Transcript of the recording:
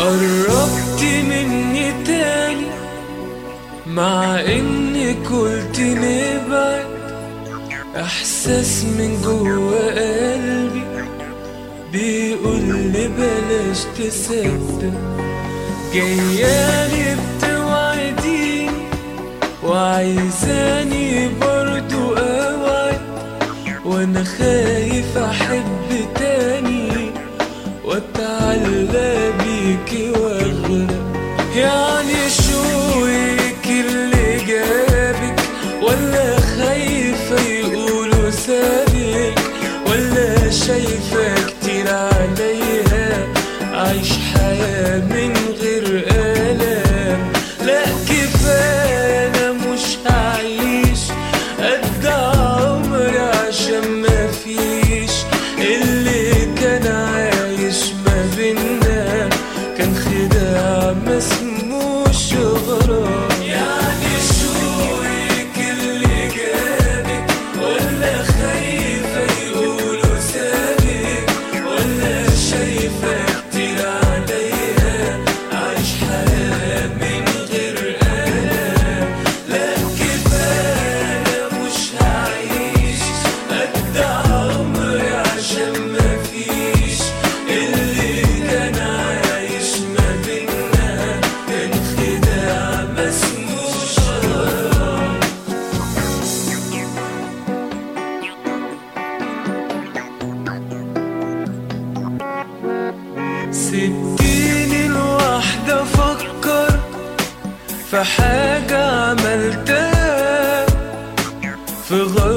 قربت مني تاني مع اني قلت نبعد، احساس من جوا قلبي بيقول لي بلاش تصدق. جايالي بتوعديني وعايزاني برضو اوعد، وانا خايف احب تاني واتعلق بيكي واغرق. يعني شوقك اللي جابك، ولا خايفة يقولوا سابك، ولا شايفة كتير عليا عايش حياة من غير آلام؟ لا كفاية أنا مش هعيش قد عمري عشان مفيش اللي كان عايش ما بينا كان خداع ما اسموش غرام. يعني شوقك اللي جابك، ولا خايفة يقولوا سابك، ولا شايفة كتير عليا عايش حياة من غير آلام؟ لا كفاية أنا مش هعيش قد عمري عشان مفيش اللي كان عايش ما بينا كان خداع ما اسموش غرام. سبتيني لوحدة أفكر في حاجة عملتها في غلط